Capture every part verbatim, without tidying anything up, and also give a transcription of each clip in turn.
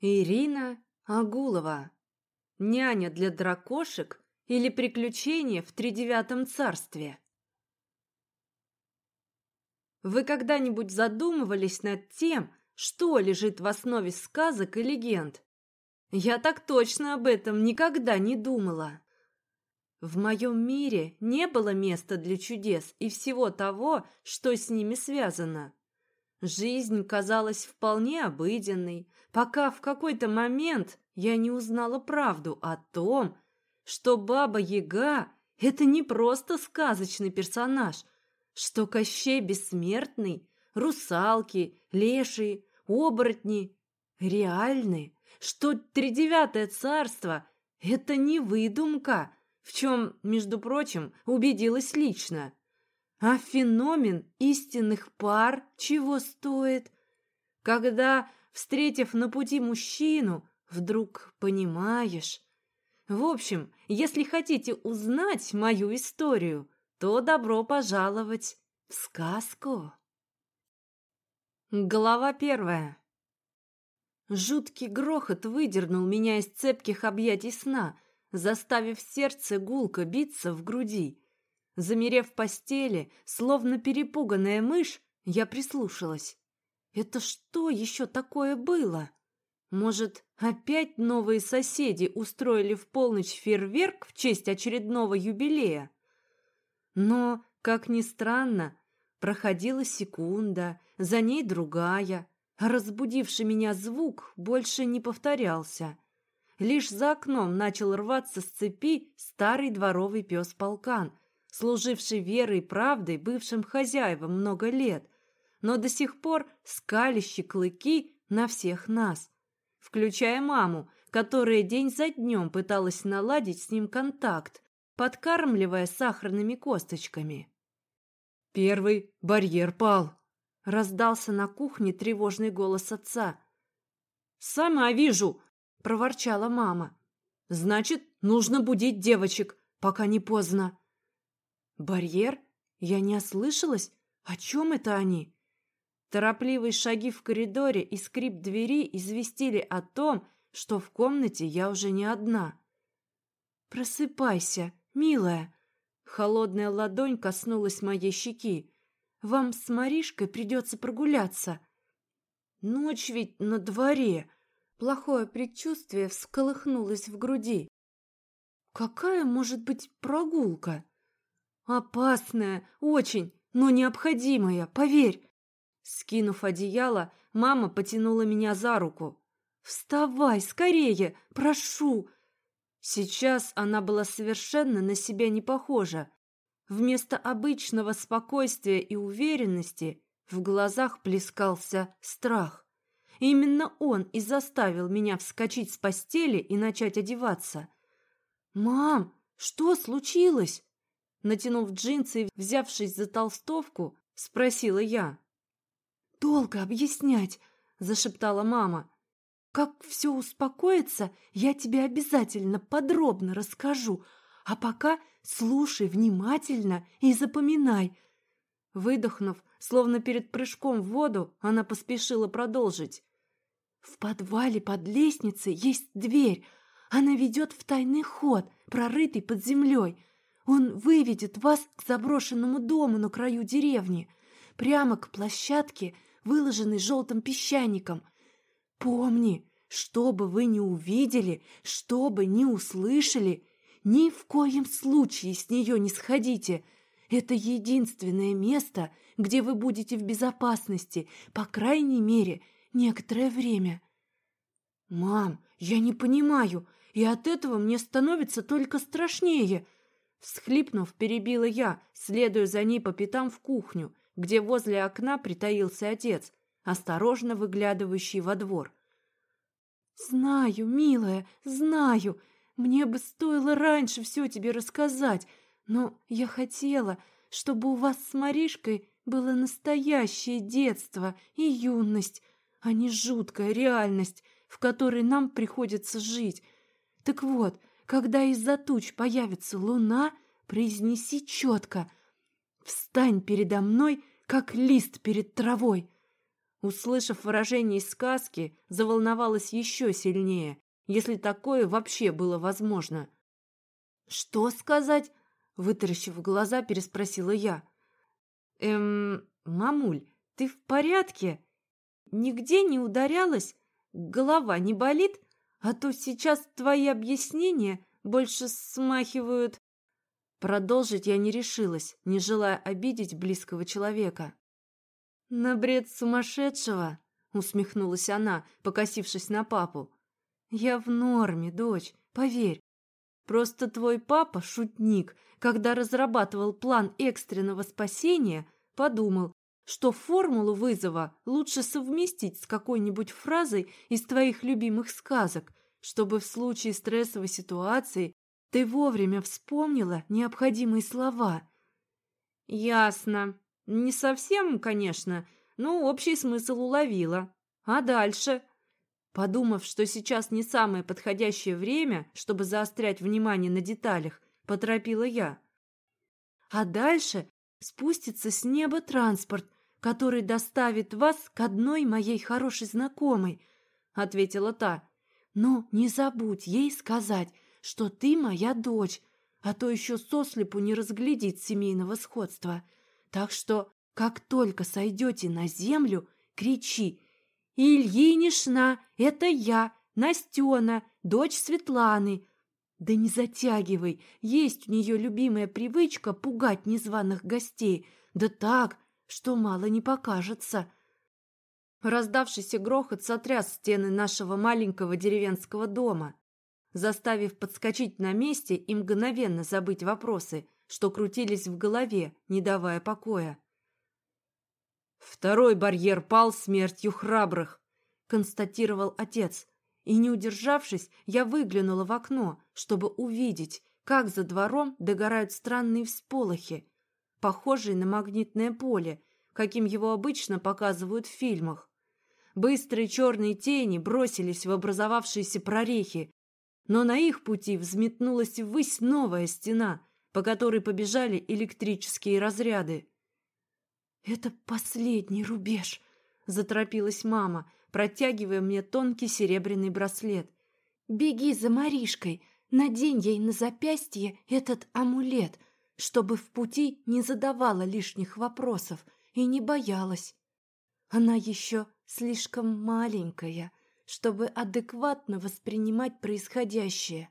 Ирина Агулова. Няня для дракошек или приключения в тридевятом царстве? Вы когда-нибудь задумывались над тем, что лежит в основе сказок и легенд? Я так точно об этом никогда не думала. В моем мире не было места для чудес и всего того, что с ними связано. Жизнь казалась вполне обыденной, пока в какой-то момент я не узнала правду о том, что Баба-Яга – это не просто сказочный персонаж, что Кощей Бессмертный, русалки, лешие, оборотни реальны, что Тридевятое царство – это не выдумка, в чем, между прочим, убедилась лично. А феномен истинных пар чего стоит? Когда, встретив на пути мужчину, вдруг понимаешь. В общем, если хотите узнать мою историю, то добро пожаловать в сказку. Глава первая. Жуткий грохот выдернул меня из цепких объятий сна, заставив сердце гулко биться в груди. Замерев в постели, словно перепуганная мышь, я прислушалась. Это что еще такое было? Может, опять новые соседи устроили в полночь фейерверк в честь очередного юбилея? Но, как ни странно, проходила секунда, за ней другая, а разбудивший меня звук больше не повторялся. Лишь за окном начал рваться с цепи старый дворовый пес Полкан, служивший верой и правдой бывшим хозяевам много лет, но до сих пор скалящий клыки на всех нас, включая маму, которая день за днем пыталась наладить с ним контакт, подкармливая сахарными косточками. «Первый барьер пал», — раздался на кухне тревожный голос отца. «Сама вижу», — проворчала мама. «Значит, нужно будить девочек, пока не поздно». «Барьер? Я не ослышалась? О чем это они?» Торопливые шаги в коридоре и скрип двери известили о том, что в комнате я уже не одна. «Просыпайся, милая!» Холодная ладонь коснулась моей щеки. «Вам с Маришкой придется прогуляться». «Ночь ведь на дворе!» Плохое предчувствие всколыхнулось в груди. «Какая может быть прогулка?» «Опасная, очень, но необходимая, поверь!» Скинув одеяло, мама потянула меня за руку. «Вставай, скорее, прошу!» Сейчас она была совершенно на себя не похожа. Вместо обычного спокойствия и уверенности в глазах плескался страх. Именно он и заставил меня вскочить с постели и начать одеваться. «Мам, что случилось?» Натянув джинсы и взявшись за толстовку, спросила я. «Долго объяснять», — зашептала мама. «Как все успокоится, я тебе обязательно подробно расскажу, а пока слушай внимательно и запоминай». Выдохнув, словно перед прыжком в воду, она поспешила продолжить. «В подвале под лестницей есть дверь. Она ведет в тайный ход, прорытый под землей. Он выведет вас к заброшенному дому на краю деревни, прямо к площадке, выложенной желтым песчаником. Помни, что бы вы ни увидели, что бы ни услышали, ни в коем случае с нее не сходите. Это единственное место, где вы будете в безопасности, по крайней мере, некоторое время». «Мам, я не понимаю, и от этого мне становится только страшнее». Всхлипнув, перебила я, следуя за ней по пятам в кухню, где возле окна притаился отец, осторожно выглядывающий во двор. «Знаю, милая, знаю. Мне бы стоило раньше все тебе рассказать, но я хотела, чтобы у вас с Маришкой было настоящее детство и юность, а не жуткая реальность, в которой нам приходится жить. Так вот, когда из-за туч появится луна, произнеси четко: «Встань передо мной, как лист перед травой». Услышав выражение из сказки, заволновалась еще сильнее, если такое вообще было возможно. «Что сказать?» — вытаращив глаза, переспросила я. «Эм, мамуль, ты в порядке? Нигде не ударялась? Голова не болит? А то сейчас твои объяснения больше смахивают...» Продолжить я не решилась, не желая обидеть близкого человека. «На бред сумасшедшего?» — усмехнулась она, покосившись на папу. «Я в норме, дочь, поверь. Просто твой папа, шутник, когда разрабатывал план экстренного спасения, подумал, что формулу вызова лучше совместить с какой-нибудь фразой из твоих любимых сказок, чтобы в случае стрессовой ситуации ты вовремя вспомнила необходимые слова». «Ясно. Не совсем, конечно, но общий смысл уловила. А дальше?» Подумав, что сейчас не самое подходящее время, чтобы заострять внимание на деталях, поторопила я. «А дальше спустится с неба транспорт, который доставит вас к одной моей хорошей знакомой», — ответила та. «Но не забудь ей сказать, что ты моя дочь, а то еще сослепу не разглядит семейного сходства. Так что, как только сойдете на землю, кричи: «Ильинишна, это я, Настена, дочь Светланы». Да не затягивай, есть у нее любимая привычка пугать незваных гостей, да так, что мало не покажется». Раздавшийся грохот сотряс стены нашего маленького деревенского дома, заставив подскочить на месте и мгновенно забыть вопросы, что крутились в голове, не давая покоя. «Второй барьер пал смертью храбрых», — констатировал отец. И, не удержавшись, я выглянула в окно, чтобы увидеть, как за двором догорают странные всполохи, похожие на магнитное поле, каким его обычно показывают в фильмах. Быстрые черные тени бросились в образовавшиеся прорехи, но на их пути взметнулась ввысь новая стена, по которой побежали электрические разряды. «Это последний рубеж», — заторопилась мама, протягивая мне тонкий серебряный браслет. «Беги за Маришкой, надень ей на запястье этот амулет, чтобы в пути не задавала лишних вопросов и не боялась. Она еще слишком маленькая, чтобы адекватно воспринимать происходящее.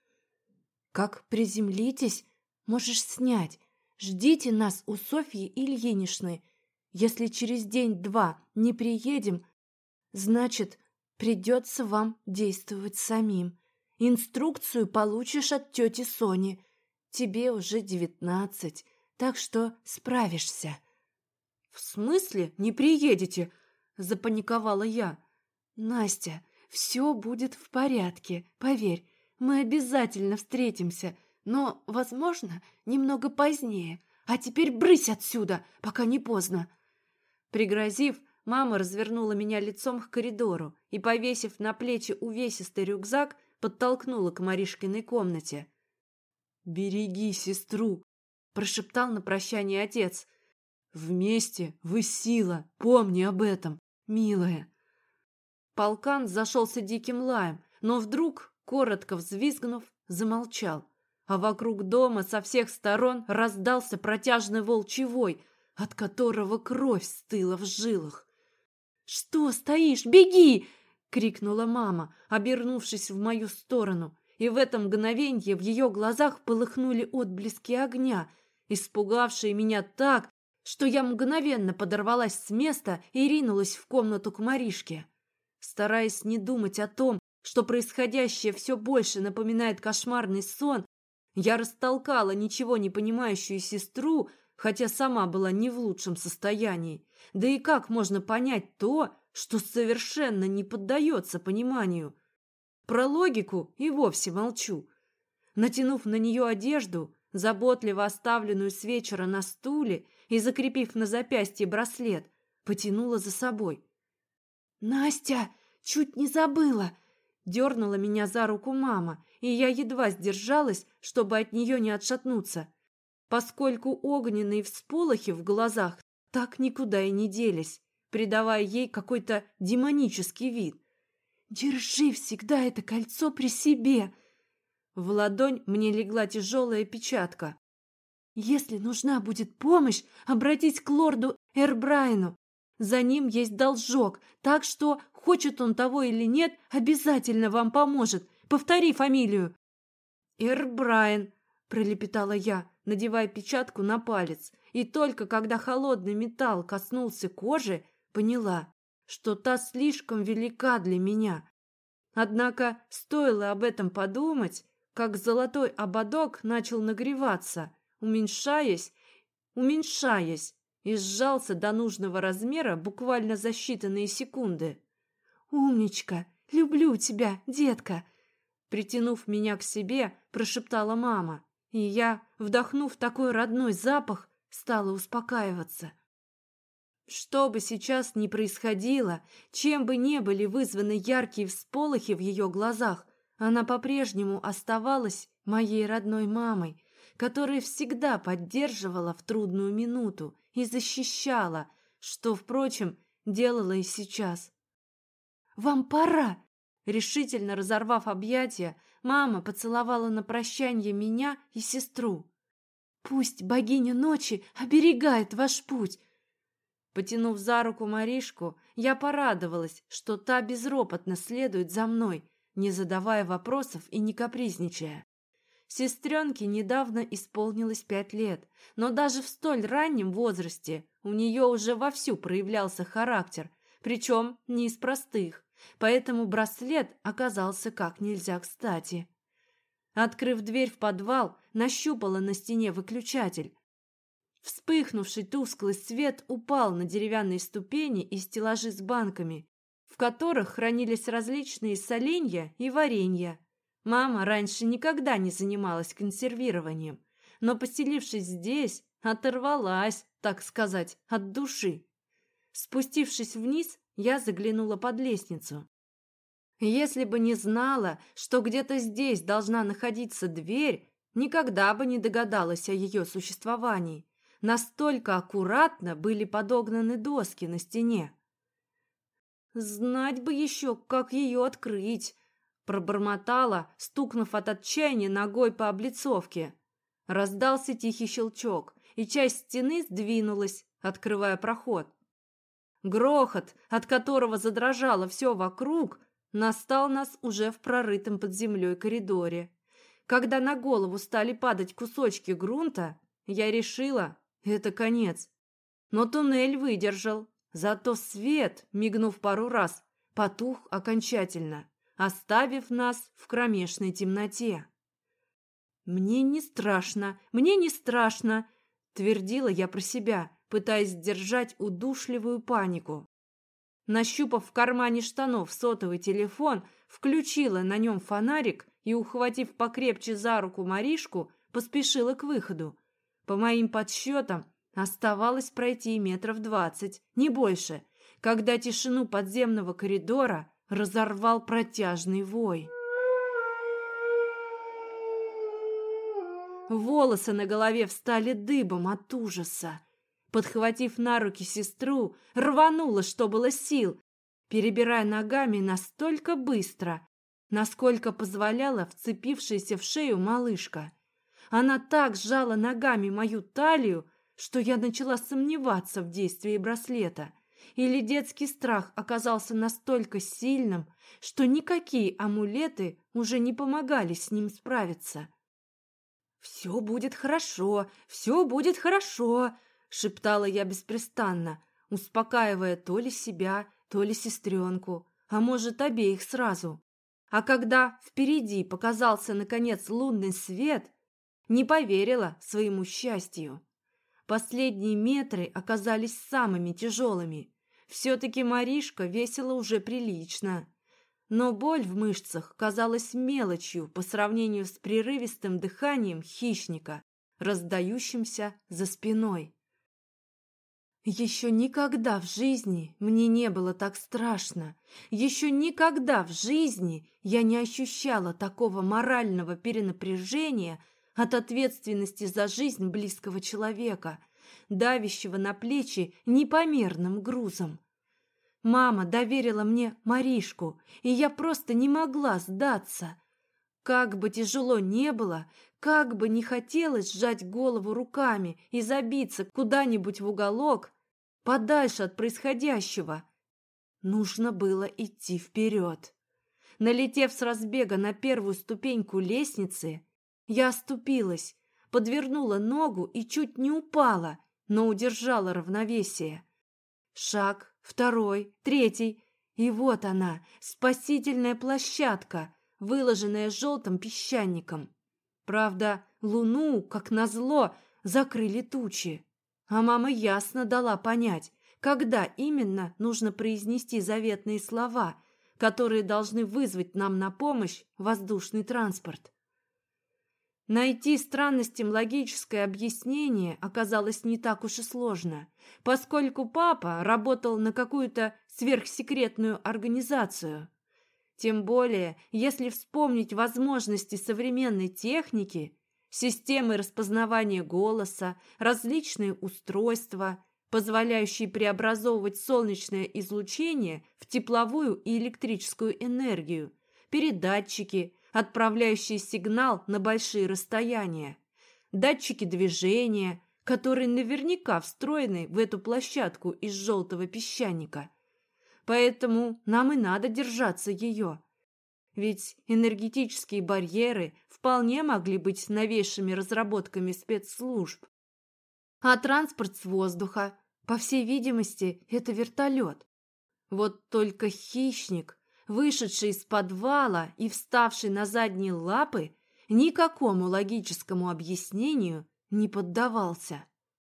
Как приземлитесь, можешь снять. Ждите нас у Софьи Ильиничны. Если через день-два не приедем, значит, придется вам действовать самим. Инструкцию получишь от тети Сони. Тебе уже девятнадцать, так что справишься». «В смысле не приедете?» – запаниковала я. «Настя, все будет в порядке, поверь. Мы обязательно встретимся, но, возможно, немного позднее. А теперь брысь отсюда, пока не поздно». Пригрозив, мама развернула меня лицом к коридору и, повесив на плечи увесистый рюкзак, подтолкнула к Маришкиной комнате. «Береги сестру», – прошептал на прощание отец. «Вместе вы сила, помни об этом, милая». Полкан зашелся диким лаем, но вдруг, коротко взвизгнув, замолчал, а вокруг дома со всех сторон раздался протяжный волчий вой, от которого кровь стыла в жилах. «Что стоишь? Беги!» — крикнула мама, обернувшись в мою сторону, и в это мгновенье в ее глазах полыхнули отблески огня, испугавшие меня так, что я мгновенно подорвалась с места и ринулась в комнату к Маришке. Стараясь не думать о том, что происходящее все больше напоминает кошмарный сон, я растолкала ничего не понимающую сестру, хотя сама была не в лучшем состоянии. Да и как можно понять то, что совершенно не поддается пониманию? Про логику и вовсе молчу. Натянув на нее одежду, заботливо оставленную с вечера на стуле, и, закрепив на запястье браслет, потянула за собой. «Настя, чуть не забыла!» Дернула меня за руку мама, и я едва сдержалась, чтобы от нее не отшатнуться, поскольку огненные всполохи в глазах так никуда и не делись. придавая ей какой-то демонический вид. «Держи всегда это кольцо при себе!» В ладонь мне легла тяжелая печатка. «Если нужна будет помощь, обратись к лорду Эрбрайну. За ним есть должок, так что, хочет он того или нет, обязательно вам поможет. Повтори фамилию». «Эрбрайн», — пролепетала я, надевая печатку на палец, и только когда холодный металл коснулся кожи, поняла, что та слишком велика для меня. Однако стоило об этом подумать, как золотой ободок начал нагреваться, уменьшаясь, уменьшаясь, и сжался до нужного размера буквально за считанные секунды. «Умничка! Люблю тебя, детка!» Притянув меня к себе, прошептала мама, и я, вдохнув такой родной запах, стала успокаиваться. Что бы сейчас ни происходило, чем бы ни были вызваны яркие всполохи в ее глазах, она по-прежнему оставалась моей родной мамой, которая всегда поддерживала в трудную минуту и защищала, что, впрочем, делала и сейчас. «Вам пора!» Решительно разорвав объятия, мама поцеловала на прощанье меня и сестру. «Пусть богиня ночи оберегает ваш путь!» Потянув за руку Маришку, я порадовалась, что та безропотно следует за мной, не задавая вопросов и не капризничая. Сестренке недавно исполнилось пять лет, но даже в столь раннем возрасте у нее уже вовсю проявлялся характер, причем не из простых, поэтому браслет оказался как нельзя кстати. Открыв дверь в подвал, нащупала на стене выключатель. Вспыхнувший тусклый свет упал на деревянные ступени и стеллажи с банками, в которых хранились различные соленья и варенья. Мама раньше никогда не занималась консервированием, но, поселившись здесь, оторвалась, так сказать, от души. Спустившись вниз, я заглянула под лестницу. Если бы не знала, что где-то здесь должна находиться дверь, никогда бы не догадалась о ее существовании. Настолько аккуратно были подогнаны доски на стене. «Знать бы еще, как ее открыть!» Пробормотала, стукнув от отчаяния ногой по облицовке. Раздался тихий щелчок, и часть стены сдвинулась, открывая проход. Грохот, от которого задрожало все вокруг, настал нас уже в прорытом под землей коридоре. Когда на голову стали падать кусочки грунта, я решила, это конец. Но туннель выдержал, зато свет, мигнув пару раз, потух окончательно, оставив нас в кромешной темноте. «Мне не страшно, мне не страшно», — твердила я про себя, пытаясь сдержать удушливую панику. Нащупав в кармане штанов сотовый телефон, включила на нем фонарик и, ухватив покрепче за руку Маришку, поспешила к выходу. По моим подсчетам, оставалось пройти метров двадцать, не больше, когда тишину подземного коридора разорвал протяжный вой. Волосы на голове встали дыбом от ужаса. Подхватив на руки сестру, рванула, что было сил, перебирая ногами настолько быстро, насколько позволяла вцепившаяся в шею малышка. Она так сжала ногами мою талию, что я начала сомневаться в действии браслета. Или детский страх оказался настолько сильным, что никакие амулеты уже не помогали с ним справиться. «Все будет хорошо, все будет хорошо», — шептала я беспрестанно, успокаивая то ли себя, то ли сестренку, а может, обеих сразу. А когда впереди показался, наконец, лунный свет, не поверила своему счастью. Последние метры оказались самыми тяжелыми. Все-таки Маришка весила уже прилично. Но боль в мышцах казалась мелочью по сравнению с прерывистым дыханием хищника, раздающимся за спиной. Еще никогда в жизни мне не было так страшно. Еще никогда в жизни я не ощущала такого морального перенапряжения от ответственности за жизнь близкого человека, давящего на плечи непомерным грузом. Мама доверила мне Маришку, и я просто не могла сдаться. Как бы тяжело не было, как бы не хотелось сжать голову руками и забиться куда-нибудь в уголок, подальше от происходящего, нужно было идти вперед. Налетев с разбега на первую ступеньку лестницы, я оступилась, подвернула ногу и чуть не упала, но удержала равновесие. Шаг, второй, третий, и вот она, спасительная площадка, выложенная желтым песчаником. Правда, луну, как назло, закрыли тучи. А мама ясно дала понять, когда именно нужно произнести заветные слова, которые должны вызвать нам на помощь воздушный транспорт. Найти странностям логическое объяснение оказалось не так уж и сложно, поскольку папа работал на какую-то сверхсекретную организацию. Тем более, если вспомнить возможности современной техники, системы распознавания голоса, различные устройства, позволяющие преобразовывать солнечное излучение в тепловую и электрическую энергию, передатчики, отправляющие сигнал на большие расстояния, датчики движения, которые наверняка встроены в эту площадку из желтого песчаника. Поэтому нам и надо держаться ее. Ведь энергетические барьеры вполне могли быть новейшими разработками спецслужб. А транспорт с воздуха, по всей видимости, это вертолет. Вот только хищник, вышедший из подвала и вставший на задние лапы, никакому логическому объяснению не поддавался.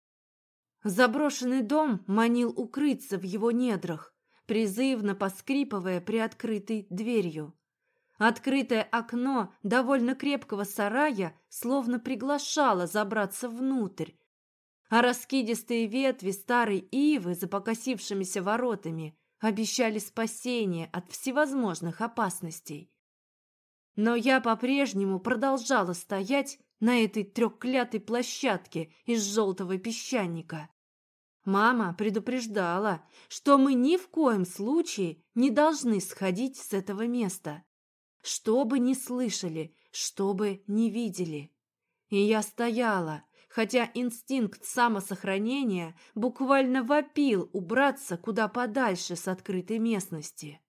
Заброшенный дом манил укрыться в его недрах, призывно поскрипывая приоткрытой дверью. Открытое окно довольно крепкого сарая словно приглашало забраться внутрь, а раскидистые ветви старой ивы за покосившимися воротами обещали спасение от всевозможных опасностей. Но я по-прежнему продолжала стоять на этой трёклятой площадке из желтого песчаника. Мама предупреждала, что мы ни в коем случае не должны сходить с этого места, что бы ни слышали, что бы ни видели. И я стояла, хотя инстинкт самосохранения буквально вопил убраться куда подальше с открытой местности.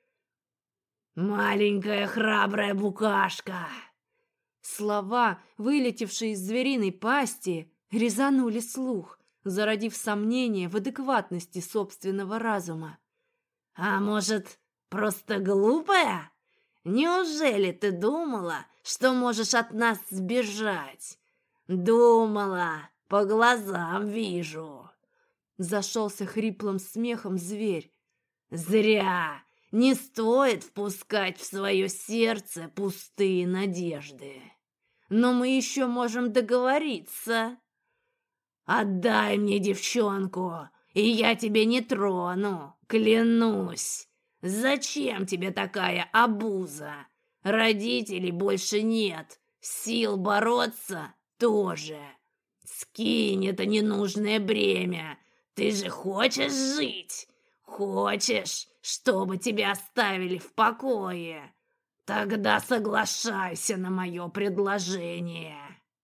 «Маленькая храбрая букашка!» Слова, вылетевшие из звериной пасти, резанули слух, зародив сомнение в адекватности собственного разума. «А может, просто глупая? Неужели ты думала, что можешь от нас сбежать? Думала, по глазам вижу!» Зашелся хриплым смехом зверь. «Зря! Не стоит впускать в свое сердце пустые надежды. Но мы еще можем договориться. Отдай мне девчонку, и я тебя не трону, клянусь. Зачем тебе такая обуза? Родителей больше нет, сил бороться тоже. Скинь это ненужное бремя. Ты же хочешь жить? Хочешь, чтобы тебя оставили в покое? Тогда соглашайся на мое предложение».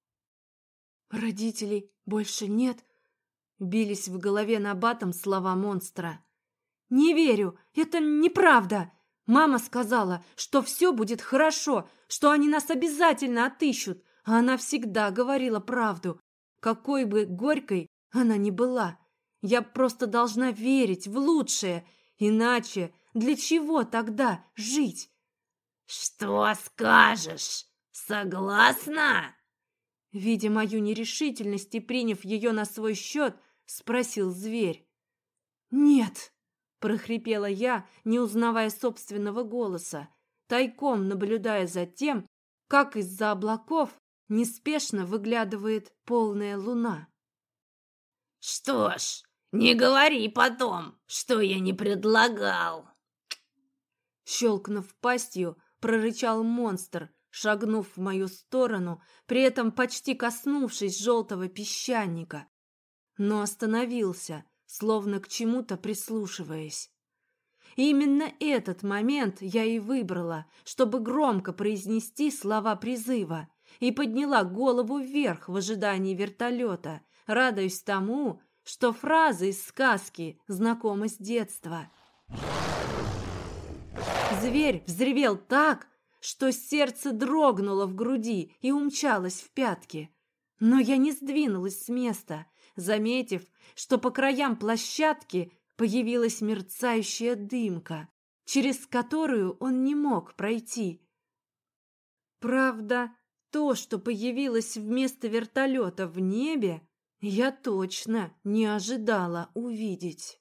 «Родителей больше нет?» Бились в голове набатом слова монстра. «Не верю, это неправда. Мама сказала, что все будет хорошо, что они нас обязательно отыщут, а она всегда говорила правду, какой бы горькой она ни была. Я просто должна верить в лучшее, иначе для чего тогда жить?» «Что скажешь? Согласна?» Видя мою нерешительность и приняв ее на свой счет, спросил зверь. «Нет!» – прохрипела я, не узнавая собственного голоса, тайком наблюдая за тем, как из-за облаков неспешно выглядывает полная луна. «Что ж, не говори потом, что я не предлагал!» Щелкнув пастью, прорычал монстр, шагнув в мою сторону, при этом почти коснувшись желтого песчаника, но остановился, словно к чему-то прислушиваясь. Именно этот момент я и выбрала, чтобы громко произнести слова призыва, и подняла голову вверх в ожидании вертолета, радуясь тому, что фраза из сказки знакома с детства. Зверь взревел так, что сердце дрогнуло в груди и умчалось в пятки. Но я не сдвинулась с места, заметив, что по краям площадки появилась мерцающая дымка, через которую он не мог пройти. Правда, то, что появилось вместо вертолета в небе, я точно не ожидала увидеть.